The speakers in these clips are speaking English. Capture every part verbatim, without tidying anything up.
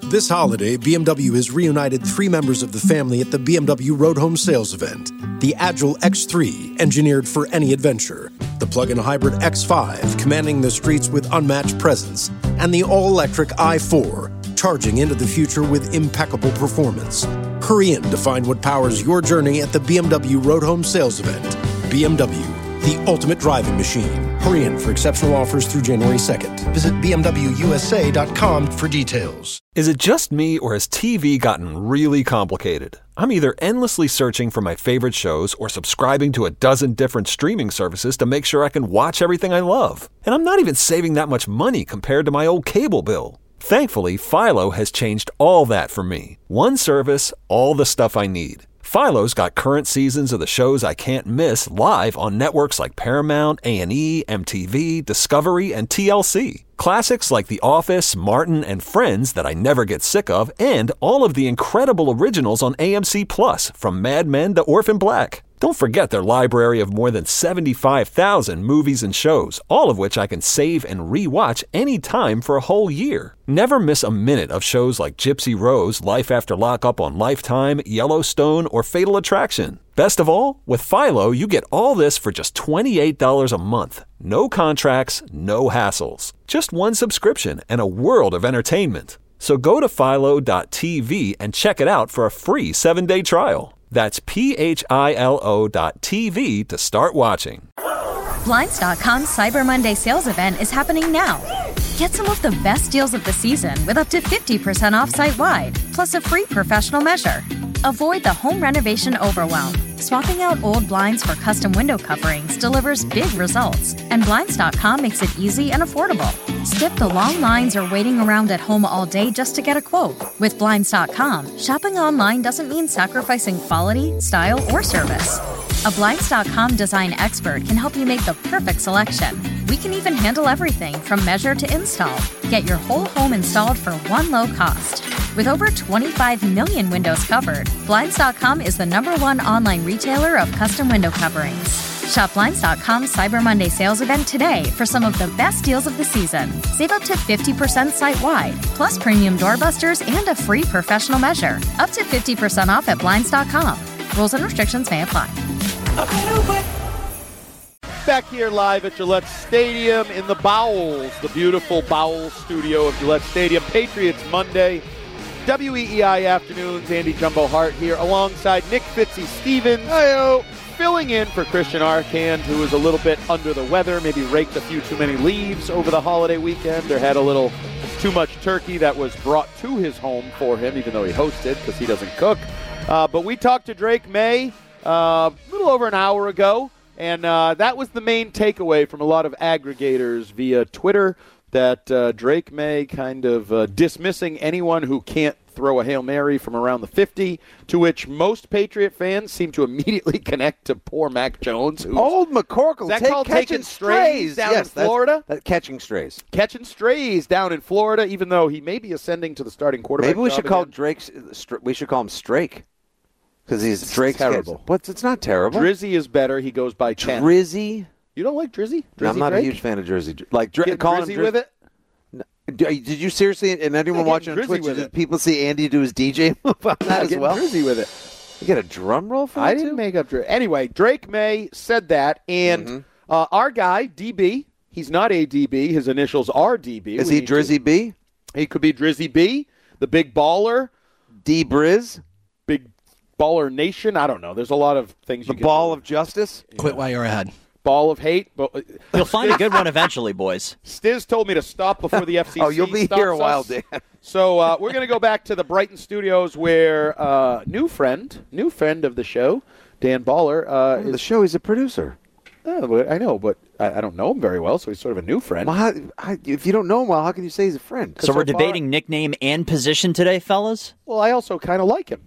This holiday, B M W has reunited three members of the family at the B M W Road Home Sales event. The Agile X three, engineered for any adventure. The plug-in hybrid X five, commanding the streets with unmatched presence. And the all-electric i four, charging into the future with impeccable performance. Hurry in to find what powers your journey at the B M W Road Home Sales event. B M W, the ultimate driving machine. Hurry in for exceptional offers through January second. Visit b m w u s a dot com for details. Is it just me, or has T V gotten really complicated? I'm either endlessly searching for my favorite shows or subscribing to a dozen different streaming services to make sure I can watch everything I love. And I'm not even saving that much money compared to my old cable bill. Thankfully, Philo has changed all that for me. One service, all the stuff I need. Philo's got current seasons of the shows I can't miss live on networks like Paramount, A and E, M T V, Discovery, and T L C. Classics like The Office, Martin, and Friends that I never get sick of, and all of the incredible originals on A M C Plus, from Mad Men to Orphan Black. Don't forget their library of more than seventy-five thousand movies and shows, all of which I can save and re-watch anytime for a whole year. Never miss a minute of shows like Gypsy Rose, Life After Lockup on Lifetime, Yellowstone, or Fatal Attraction. Best of all, with Philo, you get all this for just twenty-eight dollars a month. No contracts, no hassles. Just one subscription and a world of entertainment. So go to philo dot t v and check it out for a free seven-day trial. That's P H I L O dot T V to start watching. Blinds dot com's Cyber Monday sales event is happening now. Get some of the best deals of the season with up to fifty percent off site-wide, plus a free professional measure. Avoid the home renovation overwhelm. Swapping out old blinds for custom window coverings delivers big results, and Blinds dot com makes it easy and affordable. Skip the long lines or waiting around at home all day just to get a quote. With Blinds dot com, shopping online doesn't mean sacrificing quality, style, or service. A Blinds dot com design expert can help you make the perfect selection. We can even handle everything from measure to install. Get your whole home installed for one low cost. With over twenty-five million windows covered, Blinds dot com is the number one online retailer of custom window coverings. Shop Blinds dot com's Cyber Monday sales event today for some of the best deals of the season. Save up to fifty percent site-wide, plus premium doorbusters and a free professional measure. Up to fifty percent off at Blinds dot com. Rules and restrictions may apply. Back here live at Gillette Stadium in the Bowels, the beautiful Bowels studio of Gillette Stadium. Patriots Monday, W E E I Afternoons. Andy Jumbo Hart here alongside Nick Fitzy-Stevens. Hi-yo. Filling in for Christian Arcand, who was a little bit under the weather, maybe raked a few too many leaves over the holiday weekend, or had a little too much turkey that was brought to his home for him, even though he hosted because he doesn't cook. Uh, but we talked to Drake Maye uh, a little over an hour ago, and uh, that was the main takeaway from a lot of aggregators via Twitter, that uh, Drake Maye kind of uh, dismissing anyone who can't throw a Hail Mary from around the fifty, to which most Patriot fans seem to immediately connect to poor Mac Jones. Old McCorkle, that take called catching taking strays, strays down yes, in Florida? That's, that's catching strays. Catching strays down in Florida, even though he may be ascending to the starting quarterback. Maybe we job should call again. Drake's. We should call him Strake, because he's Drake's terrible. What's it's not terrible. Drizzy is better. He goes by ten. Drizzy. You don't like Drizzy? Drizzy No, I'm not Drake? a huge fan of Drizzy. Like Dr- Get call him Drizzy Drizzy with it. Did you seriously, and anyone Yeah, watching on Drizzy Twitch, with did it. people see Andy do his D J move on that Yeah, as get well? Drizzy with it. You get a drum roll for I that didn't too? make up Drake. Anyway, Drake Maye said that, and Mm-hmm. uh, our guy, D B, he's not a D B. His initials are D B. Is We he need to- Drizzy B? He could be Drizzy B, the big baller, D Briz? big baller nation. I don't know. There's a lot of things The you can ball do. of justice? Quit while you're ahead. Ball of hate. But, You'll find a good one eventually, boys. Stiz told me to stop before the F C C Oh, you'll be stops here a while, us. Dan. So uh, we're going to go back to the Brighton studios where uh, new friend, new friend of the show, Dan Baller. Uh, The is, show, he's a producer. oh, but I know, but I, I don't know him very well, so he's sort of a new friend. Well, how, how, if you don't know him well, how can you say he's a friend? So we're so far- debating nickname and position today, fellas? Well, I also kind of like him.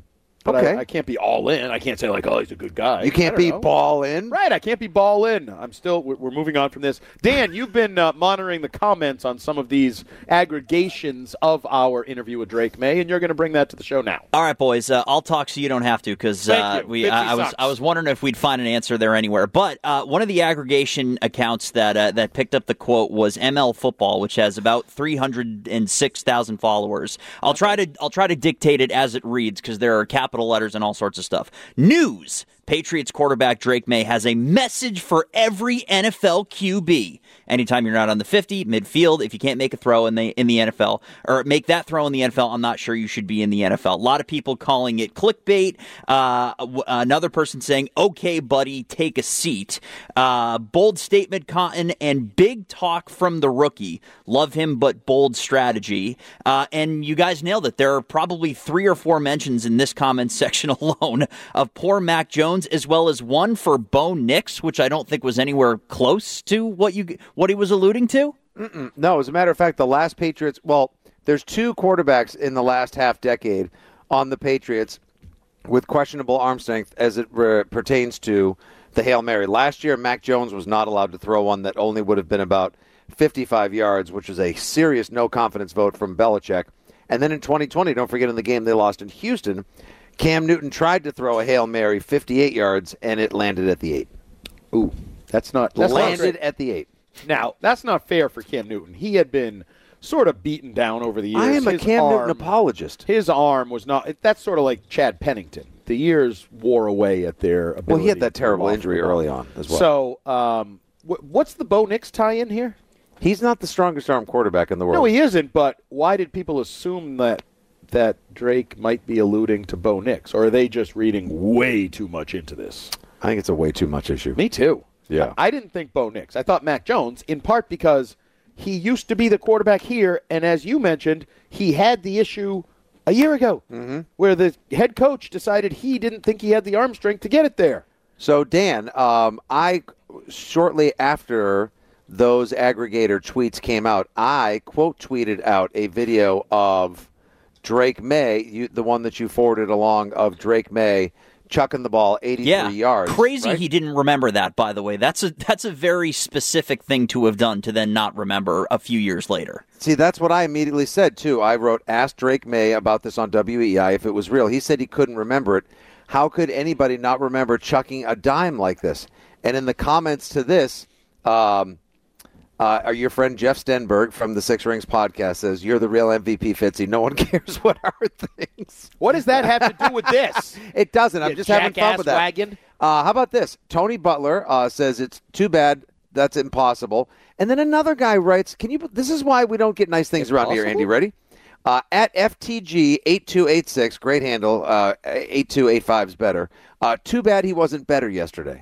but Okay. I, I can't be all in. I can't say, like, oh, he's a good guy. You I can't don't be know. ball in. Right, I can't be ball in. I'm still, we're, we're moving on from this. Dan, you've been uh, monitoring the comments on some of these aggregations of our interview with Drake May, and you're going to bring that to the show now. All right, boys. Uh, I'll talk so you don't have to, because Thank uh, you. we. I, I was sucks. I was wondering if we'd find an answer there anywhere. But uh, one of the aggregation accounts that uh, that picked up the quote was M L Football, which has about three hundred six thousand followers. I'll try to I'll try to dictate it as it reads, because there are capital letters and all sorts of stuff. News: Patriots quarterback Drake May has a message for every N F L Q B. Anytime you're not on the fifty, midfield, if you can't make a throw in the in the N F L, or make that throw in the N F L, I'm not sure you should be in the N F L. A lot of people calling it clickbait. Uh, w- another person saying, okay, buddy, take a seat. Uh, bold statement, Cotton, and big talk from the rookie. Love him, but bold strategy. Uh, and you guys nailed it. There are probably three or four mentions in this comment section alone of poor Mac Jones, as well as one for Bo Nix, which I don't think was anywhere close to what you what he was alluding to. Mm-mm. No, as a matter of fact, the last Patriots, well, there's two quarterbacks in the last half decade on the Patriots with questionable arm strength as it re- pertains to the Hail Mary. Last year, Mac Jones was not allowed to throw one that only would have been about fifty-five yards, which is a serious no-confidence vote from Belichick. And then in twenty twenty, don't forget in the game they lost in Houston, Cam Newton tried to throw a Hail Mary fifty-eight yards, and it landed at the eight. Ooh, that's not that's landed not at the eight. Now, that's not fair for Cam Newton. He had been sort of beaten down over the years. I am a His Cam arm, Newton apologist. His arm was not – that's sort of like Chad Pennington. The years wore away at their ability. Well, he had that to terrible walk injury the ball. early on as well. So, um, wh- what's the Bo Nix tie-in here? He's not the strongest arm quarterback in the world. No, he isn't, but why did people assume that that Drake might be alluding to Bo Nix? Or are they just reading way too much into this? I think it's a way too much issue. Me too. Yeah. I, I didn't think Bo Nix. I thought Mac Jones, in part because he used to be the quarterback here, and as you mentioned, he had the issue a year ago mm-hmm. where the head coach decided he didn't think he had the arm strength to get it there. So, Dan, um, I shortly after those aggregator tweets came out, I quote tweeted out a video of Drake May, you, the one that you forwarded along of Drake May chucking the ball eighty-three yeah. yards. Crazy right? he didn't remember that, by the way. That's a that's a very specific thing to have done to then not remember a few years later. See, that's what I immediately said, too. I wrote, asked Drake May about this on W E I if it was real. He said he couldn't remember it. How could anybody not remember chucking a dime like this? And in the comments to this, um, uh, our, your friend Jeff Stenberg from the Six Rings podcast says, you're the real M V P, Fitzy. No one cares what our things. What does that have to do with this? It doesn't. I'm You just having fun jackass with that. wagon. Uh, how about this? Tony Butler uh, says it's too bad. That's impossible. And then another guy writes, "Can you? This is why we don't get nice things around here." Andy, ready? Uh, at F T G eight two eight six, great handle. Uh, eight two eight five is better. Uh, too bad he wasn't better yesterday.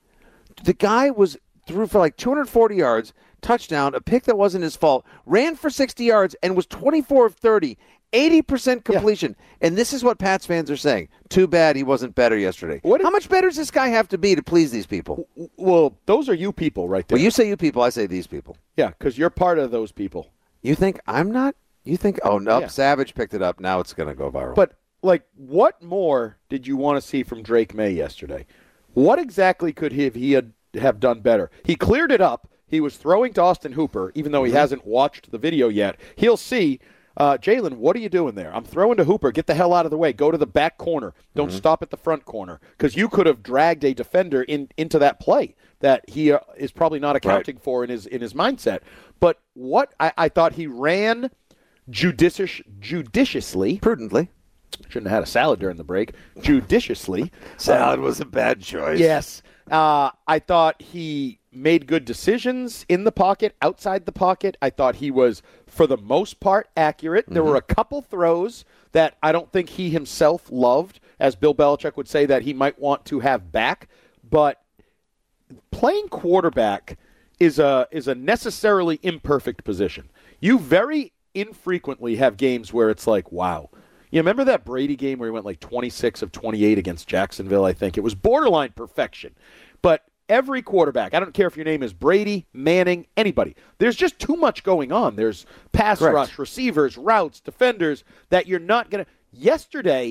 The guy was threw for like two hundred forty yards, touchdown, a pick that wasn't his fault, ran for sixty yards, and was twenty-four of thirty. eighty percent completion. Yeah. And this is what Pats fans are saying. Too bad he wasn't better yesterday. What How much better does this guy have to be to please these people? Well, those are you people right there. Well, you say you people, I say these people. Yeah, because you're part of those people. You think I'm not? You think, oh, no, Yeah. Savage picked it up. Now it's going to go viral. But, like, what more did you want to see from Drake May yesterday? What exactly could he have, he had, have done better? He cleared it up. He was throwing to Austin Hooper, even though he mm-hmm. hasn't watched the video yet. He'll see. Uh, Jalen, what are you doing there? I'm throwing to Hooper. Get the hell out of the way. Go to the back corner. Don't mm-hmm. stop at the front corner. Because you could have dragged a defender in, into that play that he uh, is probably not accounting right. for in his in his mindset. But what I, I thought he ran judicious, judiciously. Prudently. Shouldn't have had a salad during the break. Judiciously. Salad um, was a bad choice. Yes. Uh, I thought he made good decisions in the pocket, outside the pocket. I thought he was, for the most part, accurate. Mm-hmm. There were a couple throws that I don't think he himself loved, as Bill Belichick would say, that he might want to have back. But playing quarterback is a is a necessarily imperfect position. You very infrequently have games where it's like, wow. You remember that Brady game where he went like twenty-six of twenty-eight against Jacksonville, I think? It was borderline perfection. But every quarterback, I don't care if your name is Brady, Manning, anybody, there's just too much going on. There's pass Correct. rush, receivers, routes, defenders that you're not going to – yesterday,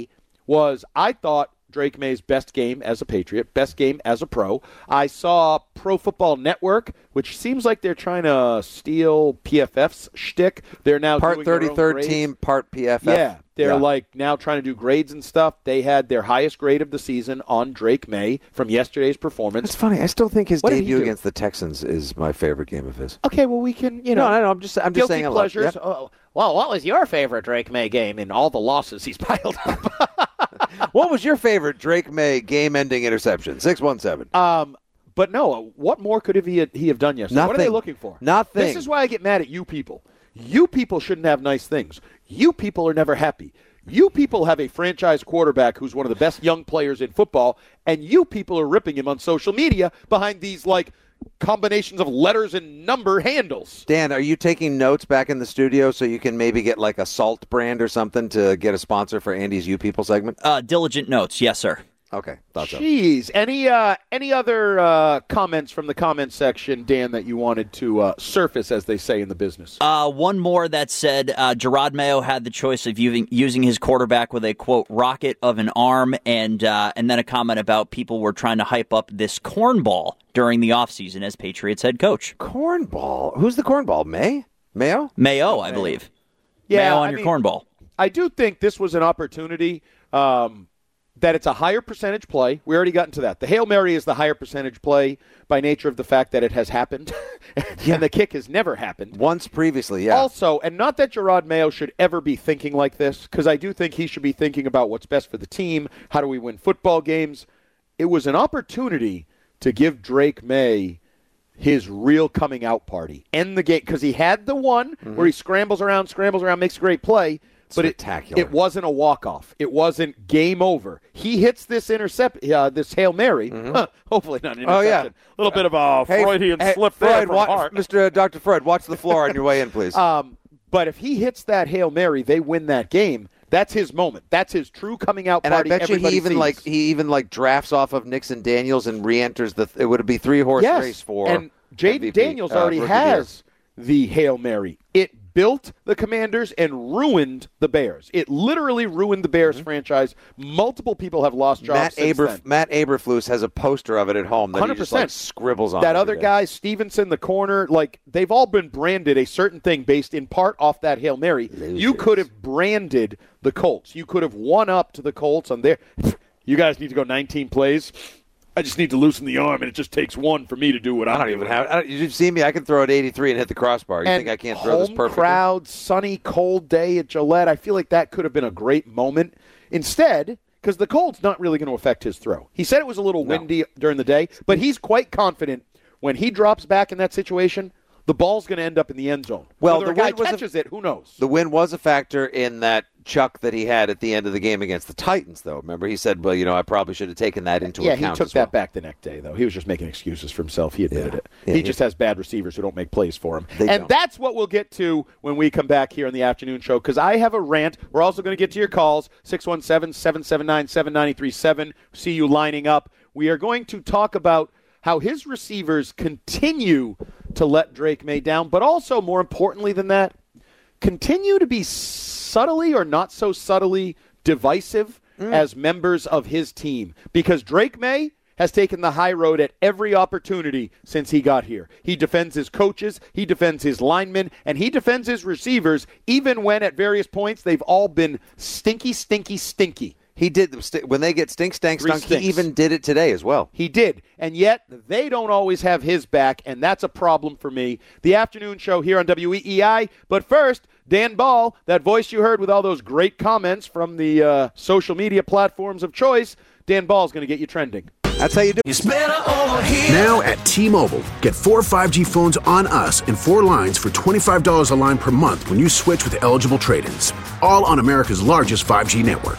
was I thought Drake May's best game as a Patriot, best game as a pro. I saw Pro Football Network, which seems like they're trying to steal P F F's shtick. They're now part doing thirty-third their own team, part P F F. Yeah, they're yeah. like now trying to do grades and stuff. They had their highest grade of the season on Drake May from yesterday's performance. It's funny. I still think his What did he debut do? against the Texans is my favorite game of his. Okay, well we can, you know, No, no, no I'm just, I'm just guilty saying. pleasures. Yep. Oh, well, what was your favorite Drake May game in all the losses he's piled up? What was your favorite Drake May game-ending interception? six one seven. Um, but no, what more could have he, he have done yesterday? What are they Nothing. looking for? Nothing. This is why I get mad at you people. You people shouldn't have nice things. You people are never happy. You people have a franchise quarterback who's one of the best young players in football, and you people are ripping him on social media behind these, like, combinations of letters and number handles. Dan, are you taking notes back in the studio so you can maybe get like a salt brand or something to get a sponsor for Andy's You People segment? Uh, diligent notes, yes, sir. Okay, thought so. Jeez. Any uh, any other uh, comments from the comment section, Dan, that you wanted to uh, surface, as they say in the business? Uh, one more that said uh, Gerard Mayo had the choice of using, using his quarterback with a, quote, rocket of an arm, and uh, and then a comment about people were trying to hype up this cornball during the offseason as Patriots head coach. Cornball? Who's the cornball? May? Mayo? Mayo, I believe. Yeah, Mayo on I your mean, cornball. I do think this was an opportunity um, that it's a higher percentage play. We already got into that. The Hail Mary is the higher percentage play by nature of the fact that it has happened, Yeah. and the kick has never happened. Once previously, yeah. Also, and not that Gerard Mayo should ever be thinking like this, because I do think he should be thinking about what's best for the team. How do we win football games? It was an opportunity to give Drake May his real coming out party. End the game, because he had the one mm-hmm. where he scrambles around, scrambles around, makes a great play. But it, it wasn't a walk-off. It wasn't game over. He hits this intercept, uh, this Hail Mary. Mm-hmm. Huh, hopefully not an interception. Oh, yeah. A little bit of a hey, Freudian hey, slip Freud, there from wa- Hart. Mister Uh, Doctor Freud, watch the floor on your way in, please. Um, but if he hits that Hail Mary, they win that game. That's his moment. That's his true coming out and party. And I bet you he even sees. like he even like drafts off of Nixon Daniels and re-enters the. It would be three horse yes. race for. And Jaden Daniels uh, already has the Hail Mary. It built the Commanders and ruined the Bears. It literally ruined the Bears mm-hmm. franchise. Multiple people have lost jobs Matt since Aberf- then. Matt Aberflus has a poster of it at home that one hundred percent. he just like scribbles on. That other day. guy, Stevenson, the corner, like they've all been branded a certain thing based in part off that Hail Mary. Losers. You could have branded the Colts. You could have won up to the Colts on their. You guys need to go nineteen plays. I just need to loosen the arm, and it just takes one for me to do what I I'm don't doing. even have. I don't, you see me? I can throw it eighty-three and hit the crossbar. You and think I can't throw this home perfectly? crowd, sunny, cold day at Gillette. I feel like that could have been a great moment. Instead, because the cold's not really going to affect his throw. He said it was a little No. windy during the day, but he's quite confident when he drops back in that situation, the ball's going to end up in the end zone. Well, Whether the a guy wind was a- catches it, who knows? The win was a factor in that chuck that he had at the end of the game against the Titans, though. Remember, he said, well, you know, I probably should have taken that into yeah, account. he took as well. that back the next day, though. He was just making excuses for himself. He admitted Yeah. it. Yeah, he he- just has bad receivers who don't make plays for him. They and don't. that's what we'll get to when we come back here on the afternoon show, because I have a rant. We're also going to get to your calls, six one seven, seven seven nine, seven nine three seven. See you lining up. We are going to talk about how his receivers continue to let Drake May down, but also, more importantly than that, continue to be subtly or not so subtly divisive mm. as members of his team. Because Drake May has taken the high road at every opportunity since he got here. He defends his coaches, he defends his linemen, and he defends his receivers, even when at various points they've all been stinky, stinky, stinky. He did when they get stink, stank, Three stunk. stinks. He even did it today as well. He did, and yet they don't always have his back, and that's a problem for me. The afternoon show here on W E E I, but first, Dan Ball, that voice you heard with all those great comments from the uh, social media platforms of choice, Dan Ball is going to get you trending. That's how you do it. It's better over here. Now at T-Mobile, get four five G phones on us and four lines for twenty-five dollars a line per month when you switch with eligible trade-ins. All on America's largest five G network.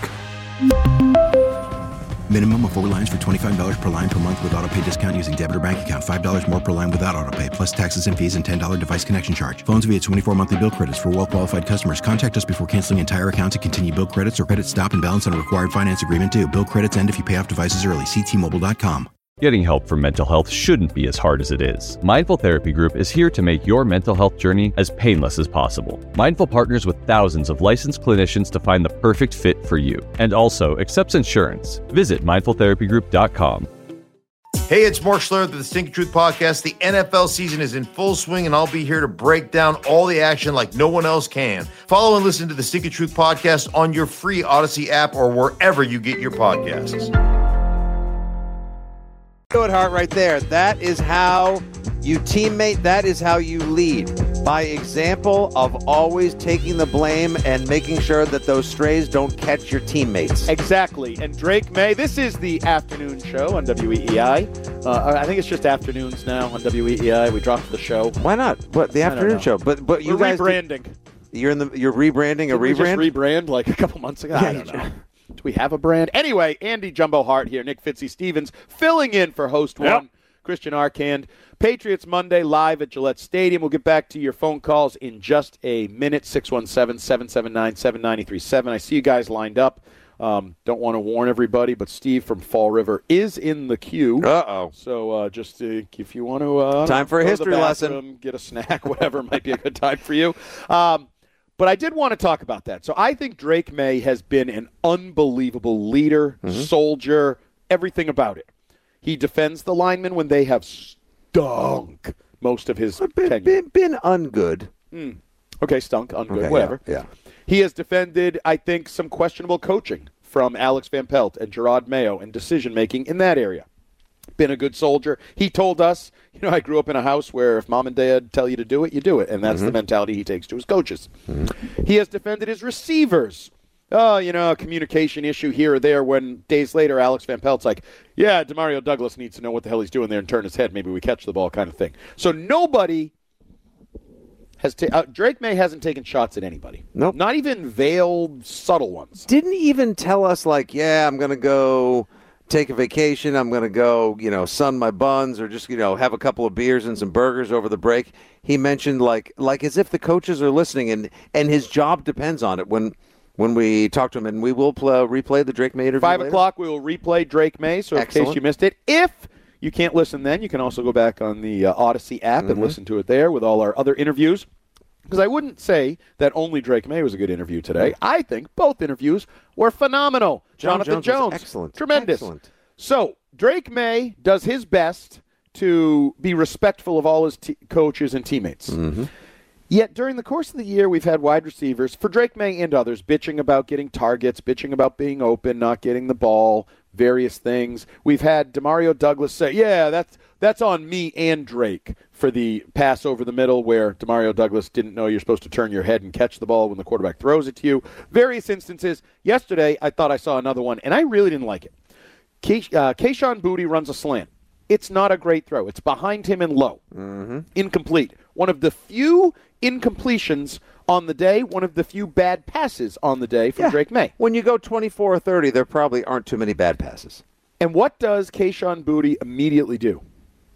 Minimum of four lines for twenty-five dollars per line per month with autopay discount using debit or bank account. five dollars more per line without autopay, plus taxes and fees and ten dollars device connection charge. Phones via twenty-four monthly bill credits for well-qualified customers. Contact us before canceling entire account to continue bill credits or credit stop and balance on required finance agreement due. Bill credits end if you pay off devices early. See T Mobile dot com. Getting help for mental health shouldn't be as hard as it is. Mindful Therapy Group is here to make your mental health journey as painless as possible. Mindful partners with thousands of licensed clinicians to find the perfect fit for you, and also accepts insurance. Visit mindful therapy group dot com. Hey, it's Mark Schlereth of the Stinky Truth Podcast. The N F L season is in full swing, and I'll be here to break down all the action like no one else can. Follow and listen to the Stinky Truth Podcast on your free Odyssey app or wherever you get your podcasts. At heart right there. That is how you teammate. That is how you lead. By example of always taking the blame and making sure that those strays don't catch your teammates. Exactly. And Drake May, this is the afternoon show on W E E I. Uh, I think it's just afternoons now on W E E I. We dropped the show. Why not? What, the afternoon show? But but you We're guys rebranding. Do, you're in the you're rebranding a Did we rebrand. Just rebrand like a couple months ago. Yeah, I don't know. Do we have a brand? Anyway, Andy Jumbo Hart here, Nick Fitzy-Stevens filling in for host one, yep. Christian Arcand. Patriots Monday live at Gillette Stadium. We'll get back to your phone calls in just a minute, six one seven, seven seven nine, seven nine three seven. I see you guys lined up. Um, don't want to warn everybody, but Steve from Fall River is in the queue. Uh-oh. So uh, just uh, if you want to uh, time for a history lesson, get a snack, whatever might be a good time for you. Um, But I did want to talk about that. So I think Drake May has been an unbelievable leader, mm-hmm. soldier, everything about it. He defends the linemen when they have stunk most of his been, tenure. Been, been ungood. Mm. Okay, stunk, ungood, okay, whatever. Yeah, yeah. He has defended, I think, some questionable coaching from Alex Van Pelt and Gerard Mayo and decision-making in that area. Been a good soldier. He told us, you know, I grew up in a house where if mom and dad tell you to do it, you do it. And that's mm-hmm. the mentality he takes to his coaches. Mm-hmm. He has defended his receivers. Oh, you know, a communication issue here or there when days later Alex Van Pelt's like, yeah, Demario Douglas needs to know what the hell he's doing there and turn his head. Maybe we catch the ball kind of thing. So nobody has ta- – uh, Drake May hasn't taken shots at anybody. Nope. Not even veiled, subtle ones. Didn't even tell us like, yeah, I'm going to go – take a vacation, I'm going to go, you know, sun my buns or just, you know, have a couple of beers and some burgers over the break. He mentioned like like as if the coaches are listening and, and his job depends on it when when we talk to him. And we will play, replay the Drake May interview Five later. o'clock, we will replay Drake May, so Excellent. in case you missed it. If you can't listen then, you can also go back on the uh, Odyssey app mm-hmm. and listen to it there with all our other interviews. Because I wouldn't say that only Drake May was a good interview today. I think both interviews were phenomenal. John Jonathan Jones, Jones, excellent. tremendous. Excellent. So Drake May does his best to be respectful of all his te- coaches and teammates. Mm-hmm. Yet during the course of the year, we've had wide receivers, for Drake May and others, bitching about getting targets, bitching about being open, not getting the ball, various things. We've had Demario Douglas say, yeah, that's that's on me and Drake for the pass over the middle where Demario Douglas didn't know you're supposed to turn your head and catch the ball when the quarterback throws it to you. Various instances. Yesterday, I thought I saw another one, and I really didn't like it. Kay- uh, Kayshon Boutte runs a slant. It's not a great throw. It's behind him and low. Mm-hmm. Incomplete. One of the few incompletions on the day, one of the few bad passes on the day from yeah. Drake May. When you go twenty-four or thirty, there probably aren't too many bad passes. And what does Kayshon Boutte immediately do?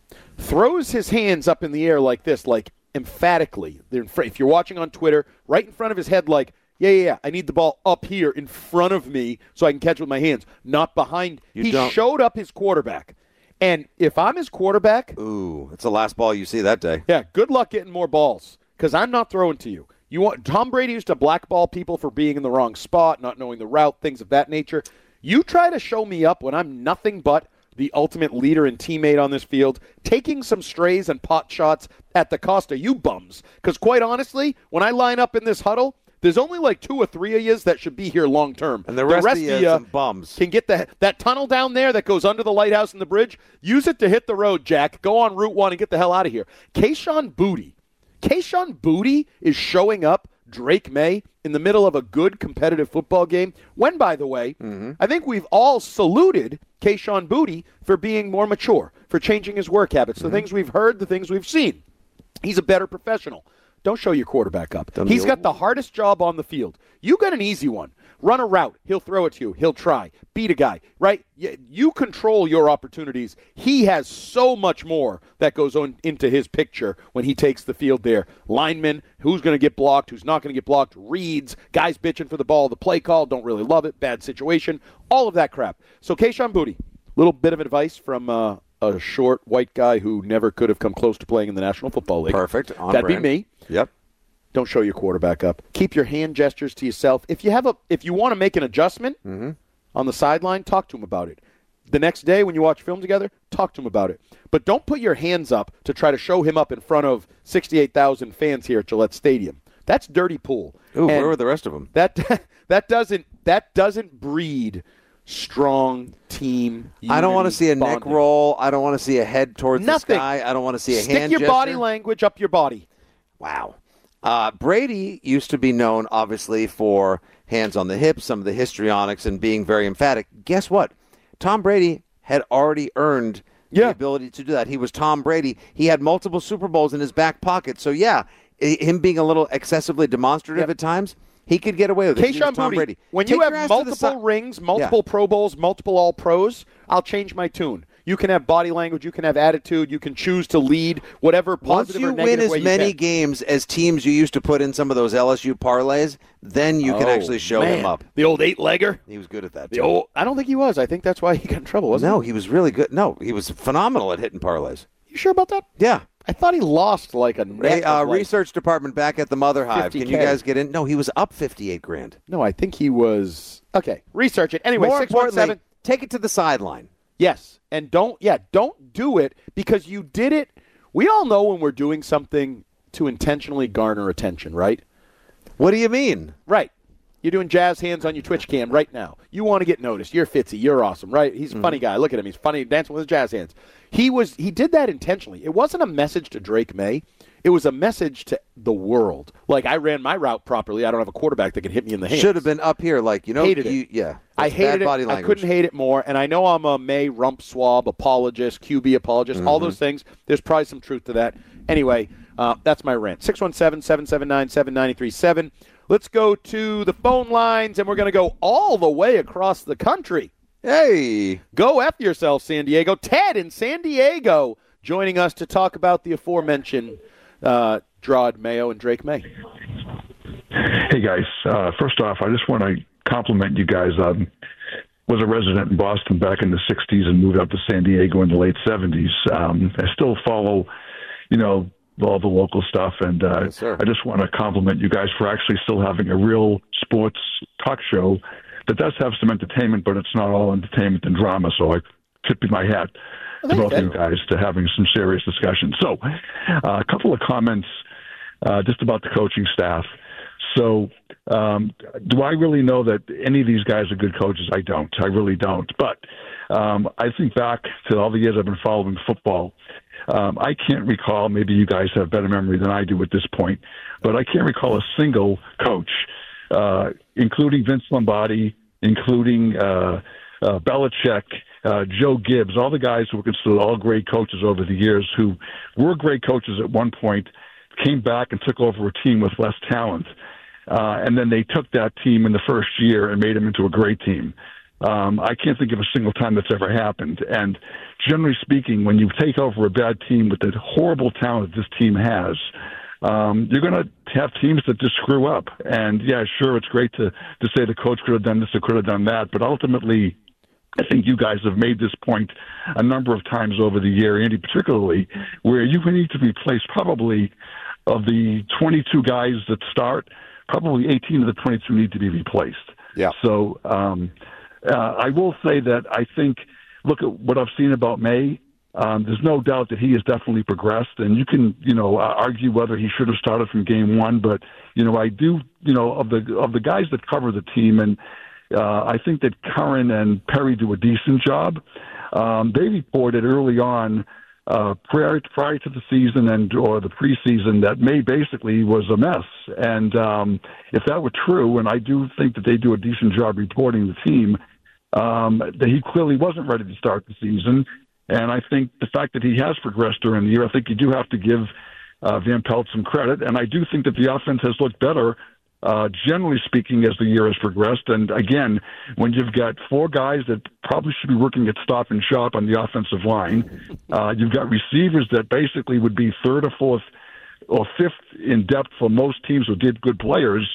Throws his hands up in the air like this, like emphatically. They're in fr- if you're watching on Twitter, right in front of his head like, yeah, yeah, yeah, I need the ball up here in front of me so I can catch it with my hands, not behind. You he don't. showed up his quarterback. And if I'm his quarterback. Ooh, it's the last ball you see that day. Yeah, good luck getting more balls because I'm not throwing to you. You want Tom Brady used to blackball people for being in the wrong spot, not knowing the route, things of that nature. You try to show me up when I'm nothing but the ultimate leader and teammate on this field, taking some strays and pot shots at the cost of you bums. Because quite honestly, when I line up in this huddle, there's only like two or three of yous that should be here long term. And the rest, the rest of you some bums. Can get that, that tunnel down there that goes under the lighthouse and the bridge. Use it to hit the road, Jack. Go on Route one and get the hell out of here. Kayshon Boutte. Kayshon Boutte is showing up Drake May in the middle of a good competitive football game when, by the way, mm-hmm. I think we've all saluted Kayshon Boutte for being more mature, for changing his work habits, mm-hmm. the things we've heard, the things we've seen. He's a better professional. Don't show your quarterback up. Don't He's got the hardest job on the field. You got an easy one. Run a route. He'll throw it to you. He'll try. Beat a guy, right? You control your opportunities. He has so much more that goes on into his picture when he takes the field there. Linemen, who's going to get blocked, who's not going to get blocked, reads, guys bitching for the ball, the play call, don't really love it, bad situation, all of that crap. So Kayshon Boutte, little bit of advice from uh, a short white guy who never could have come close to playing in the National Football League. Perfect. On That'd brand. be me. Yep. Don't show your quarterback up. Keep your hand gestures to yourself. If you have a, if you want to make an adjustment mm-hmm. on the sideline, talk to him about it. The next day when you watch film together, talk to him about it. But don't put your hands up to try to show him up in front of sixty-eight thousand fans here at Gillette Stadium. That's dirty pool. Ooh, and where were the rest of them? That that doesn't that doesn't breed strong team. I don't want to see a bonding. neck roll. I don't want to see a head towards Nothing. the sky. I don't want to see a Stick hand your gesture. body language up your body. Wow. Uh, Brady used to be known, obviously, for hands on the hips, some of the histrionics, and being very emphatic. Guess what? Tom Brady had already earned yeah. the ability to do that. He was Tom Brady. He had multiple Super Bowls in his back pocket. So, yeah, him being a little excessively demonstrative yep. at times, he could get away with it. He was Tom Booty, Brady. when Take you your have ass to the multiple si- rings, multiple Yeah. Pro Bowls, multiple All-Pros, I'll change my tune. You can have body language. You can have attitude. You can choose to lead whatever Once positive you or negative win way as you many can. games as teams you used to put in some of those L S U parlays, then you can Oh, actually show man. him up. The old eight-legger? He was good at that, The too. old, I don't think he was. I think that's why he got in trouble, wasn't No, he? he was really good. No, he was phenomenal at hitting parlays. You sure about that? Yeah. I thought he lost like a net Hey, uh, of like research department back at the Mother Hive. fifty Can K. you guys get in? No, he was up fifty-eight grand. No, I think he was. Okay, research it. Anyway, More six one seven. importantly, take it to the sideline. Yes, and don't, yeah, don't do it because you did it. We all know when we're doing something to intentionally garner attention, right? What do you mean? Right. You're doing jazz hands on your Twitch cam right now. You want to get noticed. You're Fitzy. You're awesome, right? He's a Mm-hmm. funny guy. Look at him. He's funny dancing with his jazz hands. He was. He did that intentionally. It wasn't a message to Drake May. It was a message to the world. Like, I ran my route properly. I don't have a quarterback that can hit me in the hands. Should have been up here, like, you know. Hated you, it. Yeah. I That's hated bad it. body I language. couldn't hate it more. And I know I'm a May rump swab apologist, Q B apologist, all Mm-hmm. those things. There's probably some truth to that. Anyway, uh, that's my rant. six one seven, seven seven nine, seven nine three seven. Let's go to the phone lines, and we're going to go all the way across the country. Hey. Go F yourself, San Diego. Ted in San Diego joining us to talk about the aforementioned uh, Drod Mayo and Drake May. Hey, guys. Uh, first off, I just want to compliment you guys. Um, was a resident in Boston back in the sixties and moved up to San Diego in the late seventies. Um, I still follow, you know, all the local stuff, and uh, Yes, sir. I just want to compliment you guys for actually still having a real sports talk show that does have some entertainment, but it's not all entertainment and drama, so I tip my hat to both of you guys to having some serious discussion. So uh, a couple of comments uh, just about the coaching staff. So um, do I really know that any of these guys are good coaches? I don't. I really don't. But um, I think back to all the years I've been following football. Um, I can't recall, maybe you guys have better memory than I do at this point, but I can't recall a single coach, uh, including Vince Lombardi, including uh, uh, Belichick, uh, Joe Gibbs, all the guys who were considered all great coaches over the years who were great coaches at one point, came back and took over a team with less talent. Uh, and then they took that team in the first year and made them into a great team. Um, I can't think of a single time that's ever happened. And generally speaking, when you take over a bad team with the horrible talent this team has, um, you're going to have teams that just screw up. And, yeah, sure, it's great to, to say the coach could have done this or could have done that. But ultimately, I think you guys have made this point a number of times over the year, Andy, particularly, where you need to replace probably of the twenty-two guys that start, probably eighteen of the twenty-two need to be replaced. Yeah. So um, uh, I will say that I think, look at what I've seen about May. Um, there's no doubt that he has definitely progressed, and you can, you know, argue whether he should have started from game one. But you know, I do, you know, of the of the guys that cover the team, and uh, I think that Curran and Perry do a decent job. Um, they reported early on, uh, prior prior to the season and or the preseason, that May basically was a mess. And um, if that were true, and I do think that they do a decent job reporting the team, um, that he clearly wasn't ready to start the season. And I think the fact that he has progressed during the year, I think you do have to give uh, Van Pelt some credit. And I do think that the offense has looked better, uh, generally speaking, as the year has progressed. And again, when you've got four guys that probably should be working at stop and shop on the offensive line, uh, you've got receivers that basically would be third or fourth or fifth in depth for most teams who did good players.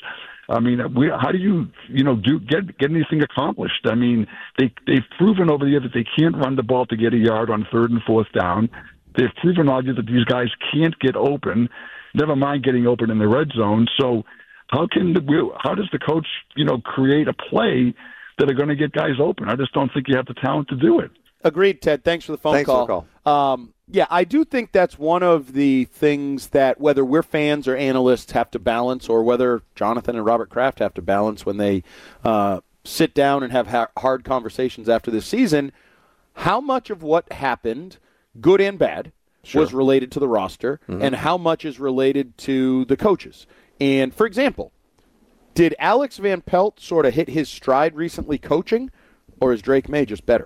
I mean, we, how do you, you know, do get get anything accomplished? I mean, they they've proven over the year that they can't run the ball to get a yard on third and fourth down. They've proven all year that these guys can't get open. Never mind getting open in the red zone. So, how can the, how does the coach, you know, create a play that are going to get guys open? I just don't think you have the talent to do it. Agreed, Ted. Thanks for the phone Thanks call. For the call. Um, yeah, I do think that's one of the things that whether we're fans or analysts have to balance, or whether Jonathan and Robert Kraft have to balance when they uh, sit down and have ha- hard conversations after this season. How much of what happened, good and bad, sure. was related to the roster, mm-hmm. and how much is related to the coaches? And, for example, did Alex Van Pelt sort of hit his stride recently coaching, or is Drake May just better?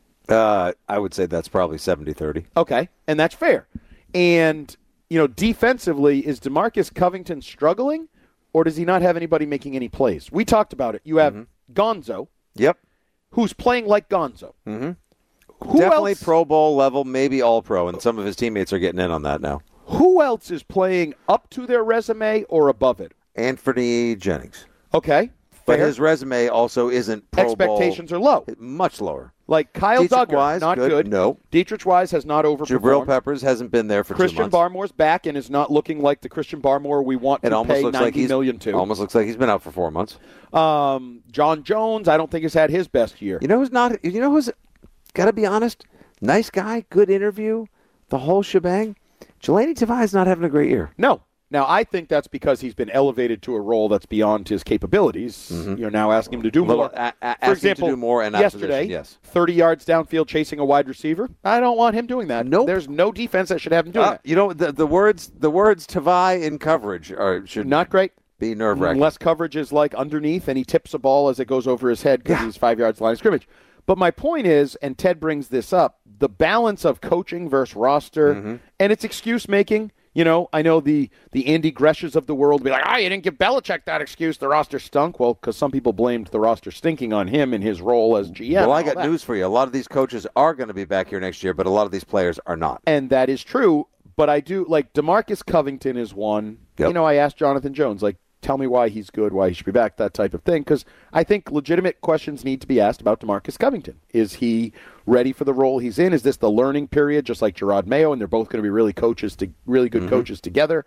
Uh, I would say that's probably seventy thirty. Okay, and that's fair. And, you know, defensively, is DeMarcus Covington struggling, or does he not have anybody making any plays? We talked about it. You have mm-hmm. Gonzo. Yep. Who's playing like Gonzo. Mm-hmm. Who Definitely else? Pro Bowl level, maybe All-Pro, and some of his teammates are getting in on that now. Who else is playing up to their resume or above it? Anthony Jennings. Okay. But fair. his resume also isn't Pro Expectations Bowl. are low. Much lower. Like Kyle Dietrich Duggar, Wise, not good. good. No. Dietrich Wise has not overperformed. Jabril Peppers hasn't been there for Christian two months. Barmore's back and is not looking like the Christian Barmore we want it to almost pay looks ninety like he's, million to. Almost looks like he's been out for four months. Um, John Jones, I don't think has had his best year. You know who's not? You know who's? Got to be honest. Nice guy, good interview, the whole shebang. Jahlani Tavai is not having a great year. No. Now, I think that's because he's been elevated to a role that's beyond his capabilities. Mm-hmm. You're now asking him to do Little, more. a, a, For example, to do more in yesterday, yes. thirty yards downfield chasing a wide receiver. I don't want him doing that. Nope. There's no defense that should have him doing Uh, that. you know, the, the words the words Tavai in coverage are should Not great. be nerve-wracking. Unless coverage is like underneath and he tips a ball as it goes over his head because Yeah. he's five yards line of scrimmage. But my point is, and Ted brings this up, the balance of coaching versus roster, Mm-hmm. and it's excuse-making. You know, I know the, the Andy Greshes of the world be like, ah, you didn't give Belichick that excuse. The roster stunk. Well, because some people blamed the roster stinking on him in his role as G M. Well, I and all got that. news for you. A lot of these coaches are going to be back here next year, but a lot of these players are not. And that is true. But I do, like, DeMarcus Covington is one. Yep. You know, I asked Jonathan Jones, like, tell me why he's good, why he should be back, that type of thing. Because I think legitimate questions need to be asked about DeMarcus Covington. Is he ready for the role he's in? Is this the learning period, just like Gerard Mayo, and they're both going to be really coaches, to really good mm-hmm. coaches together?